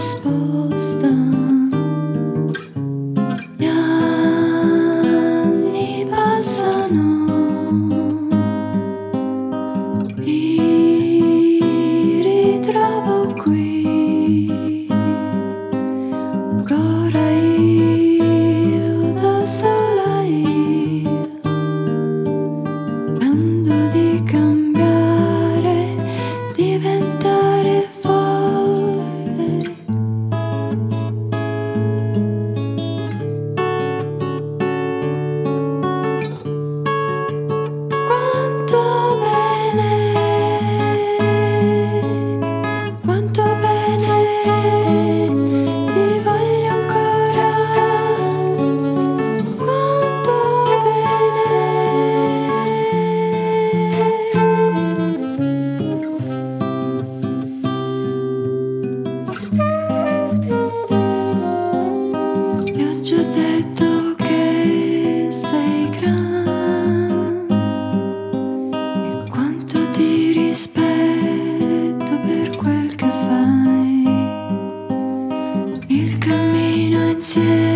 risposta. Gli anni passano, mi ritrovo qui, ancora io da sola, io sperando di cambiare, diventare forte. Quanto bene, ti voglio ancora, quanto bene. Ti ho già detto che sei grande e quanto ti rispetto per quel che fai. Il cammino insieme